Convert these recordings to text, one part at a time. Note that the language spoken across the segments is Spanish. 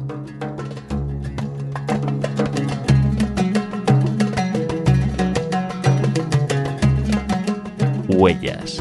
Huellas.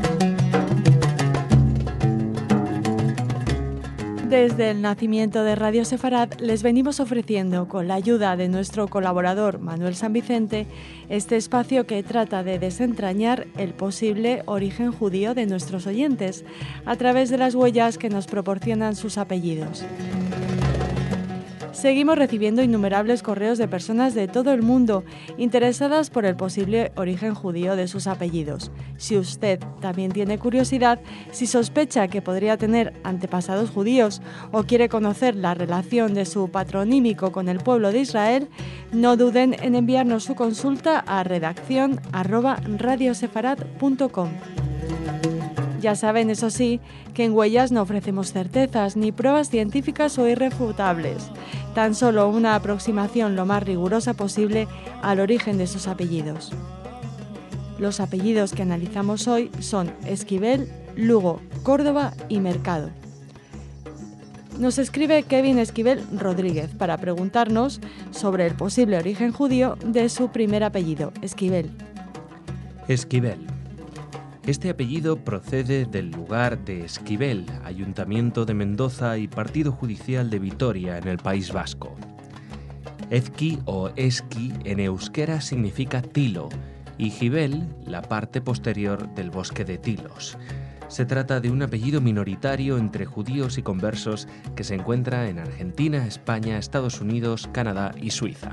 Desde el nacimiento de Radio Sefarad les venimos ofreciendo, con la ayuda de nuestro colaborador Manuel San Vicente, este espacio que trata de desentrañar el posible origen judío de nuestros oyentes a través de las huellas que nos proporcionan sus apellidos. Seguimos recibiendo innumerables correos de personas de todo el mundo interesadas por el posible origen judío de sus apellidos. Si usted también tiene curiosidad, si sospecha que podría tener antepasados judíos o quiere conocer la relación de su patronímico con el pueblo de Israel, no duden en enviarnos su consulta a redacción@radiosefarad.com. Ya saben, eso sí, que en Huellas no ofrecemos certezas ni pruebas científicas o irrefutables, tan solo una aproximación lo más rigurosa posible al origen de sus apellidos. Los apellidos que analizamos hoy son Esquivel, Lugo, Córdoba y Mercado. Nos escribe Kevin Esquivel Rodríguez para preguntarnos sobre el posible origen judío de su primer apellido, Esquivel. Esquivel. Este apellido procede del lugar de Esquivel, Ayuntamiento de Mendoza y Partido Judicial de Vitoria en el País Vasco. Ezki o Esqui en euskera significa tilo y Gibel, la parte posterior del bosque de tilos. Se trata de un apellido minoritario entre judíos y conversos que se encuentra en Argentina, España, Estados Unidos, Canadá y Suiza.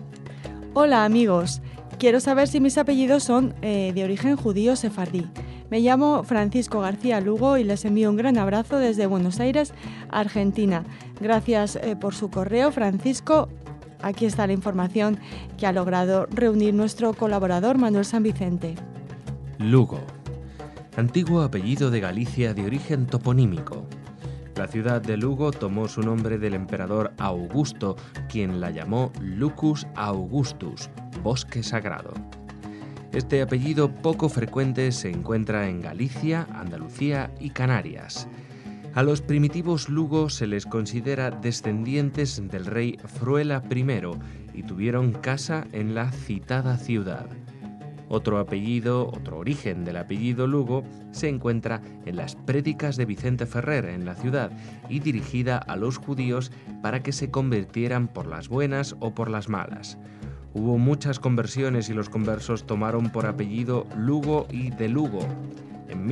Hola amigos, quiero saber si mis apellidos son de origen judío sefardí. Me llamo Francisco García Lugo y les envío un gran abrazo desde Buenos Aires, Argentina. Gracias por su correo, Francisco. Aquí está la información que ha logrado reunir nuestro colaborador Manuel San Vicente. Lugo. Antiguo apellido de Galicia de origen toponímico. La ciudad de Lugo tomó su nombre del emperador Augusto, quien la llamó Lucus Augustus, bosque sagrado. Este apellido poco frecuente se encuentra en Galicia, Andalucía y Canarias. A los primitivos Lugo se les considera descendientes del rey Fruela I y tuvieron casa en la citada ciudad. Otro origen del apellido Lugo se encuentra en las prédicas de Vicente Ferrer en la ciudad y dirigida a los judíos para que se convirtieran por las buenas o por las malas. Hubo muchas conversiones y los conversos tomaron por apellido Lugo y de Lugo. En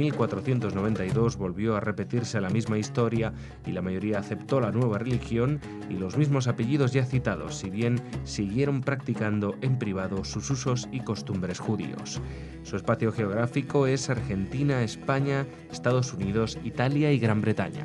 1492 volvió a repetirse la misma historia y la mayoría aceptó la nueva religión y los mismos apellidos ya citados, si bien siguieron practicando en privado sus usos y costumbres judíos. Su espacio geográfico es Argentina, España, Estados Unidos, Italia y Gran Bretaña.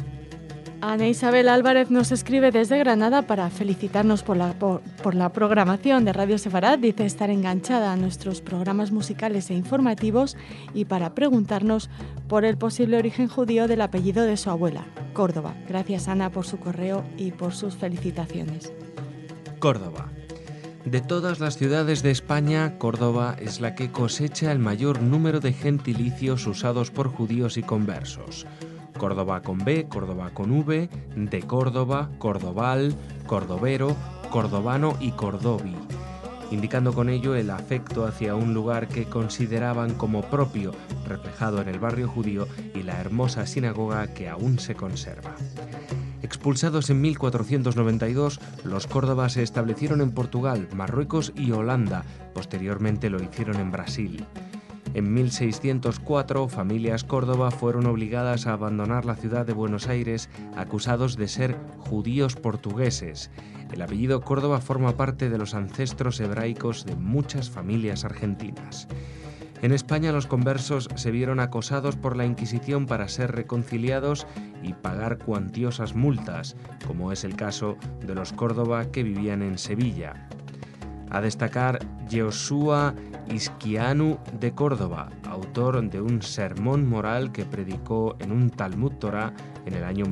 Ana Isabel Álvarez nos escribe desde Granada para felicitarnos por la programación de Radio Sefarad. Dice estar enganchada a nuestros programas musicales e informativos y para preguntarnos por el posible origen judío del apellido de su abuela, Córdoba. Gracias, Ana, por su correo y por sus felicitaciones. Córdoba. De todas las ciudades de España, Córdoba es la que cosecha el mayor número de gentilicios usados por judíos y conversos. Córdoba con B, Córdoba con V, de Córdoba, Cordobal, Cordovero, Cordobano y Cordovi, indicando con ello el afecto hacia un lugar que consideraban como propio, reflejado en el barrio judío y la hermosa sinagoga que aún se conserva. Expulsados en 1492, los Córdobas se establecieron en Portugal, Marruecos y Holanda. Posteriormente lo hicieron en Brasil. En 1604, familias Córdoba fueron obligadas a abandonar la ciudad de Buenos Aires, acusados de ser judíos portugueses. El apellido Córdoba forma parte de los ancestros hebraicos de muchas familias argentinas. En España, los conversos se vieron acosados por la Inquisición para ser reconciliados y pagar cuantiosas multas, como es el caso de los Córdoba que vivían en Sevilla. A destacar Joshua Isquianu de Córdoba, autor de un sermón moral que predicó en un Talmud Torá en el año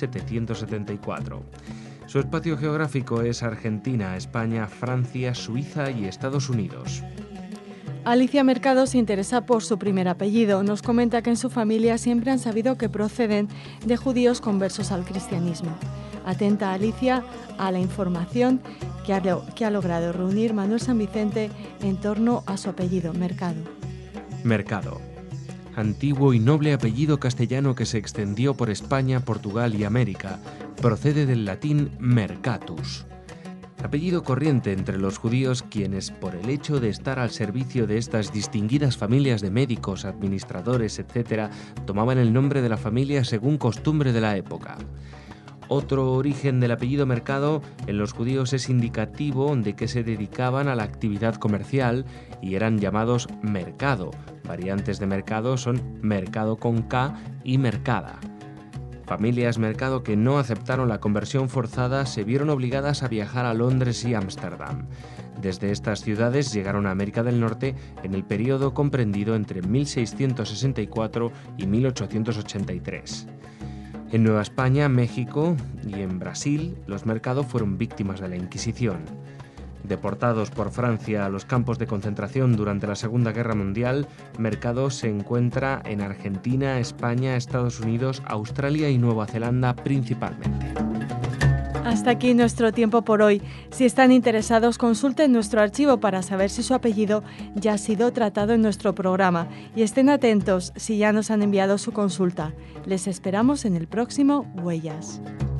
1774. Su espacio geográfico es Argentina, España, Francia, Suiza y Estados Unidos. Alicia Mercado se interesa por su primer apellido. Nos comenta que en su familia siempre han sabido que proceden de judíos conversos al cristianismo. Atenta Alicia a la información que ha logrado reunir Manuel San Vicente en torno a su apellido, Mercado. Mercado. Antiguo y noble apellido castellano que se extendió por España, Portugal y América. Procede del latín mercatus. Apellido corriente entre los judíos, quienes, por el hecho de estar al servicio de estas distinguidas familias de médicos, administradores, etc., tomaban el nombre de la familia según costumbre de la época. Otro origen del apellido Mercado en los judíos es indicativo de que se dedicaban a la actividad comercial y eran llamados mercado. Variantes de mercado son mercado con K y mercada. Familias Mercado que no aceptaron la conversión forzada se vieron obligadas a viajar a Londres y Ámsterdam. Desde estas ciudades llegaron a América del Norte en el periodo comprendido entre 1664 y 1883. En Nueva España, México y en Brasil, los Mercado fueron víctimas de la Inquisición. Deportados por Francia a los campos de concentración durante la Segunda Guerra Mundial, Mercado se encuentra en Argentina, España, Estados Unidos, Australia y Nueva Zelanda principalmente. Hasta aquí nuestro tiempo por hoy. Si están interesados, consulten nuestro archivo para saber si su apellido ya ha sido tratado en nuestro programa y estén atentos si ya nos han enviado su consulta. Les esperamos en el próximo Huellas.